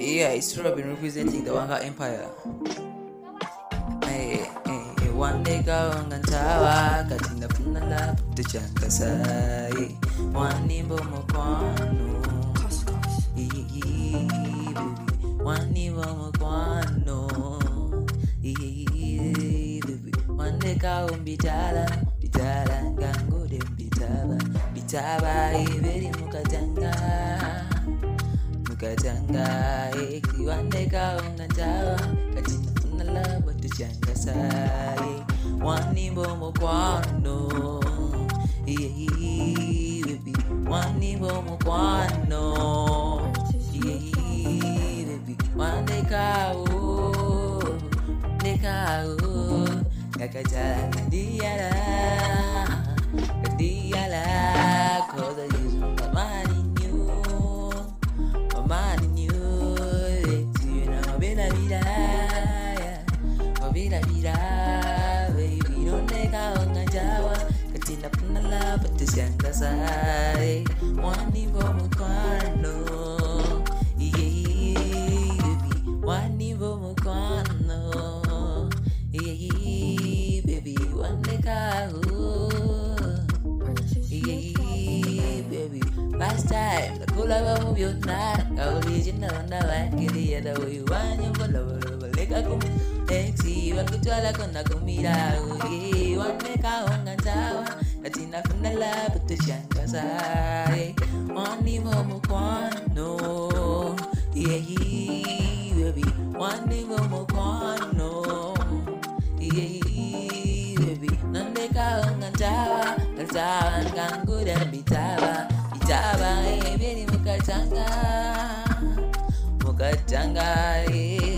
Yeah, it's Robin representing the Wanga Empire. One day go and tawa katina funala the chankasai. One nimbo mokwano. One nimbo mokwano. One day go and bitala gango dem bitaba very mukatanga one day go and tawa katina funala but the chankasai. One nimbo mokwano, baby. One nimbo mokwano, baby. One dekao, kakajala kadiala, cause I use my money new, you know, vida, baby, don't take out on Jawa, katina punala, but the Shanga side, one nivo mukwano, baby, one nivo mukwano, baby, one dekao, baby, last time, the cooler of your night, I'll be in the like the other way, one you will like a Exi wakutwala kona kumira uye wameka ongantawa katina funala but the chankasai wani momo kwano baby wani momo kwano baby nandeka ongantawa kaltawa nganguda bitaba baby mukatanga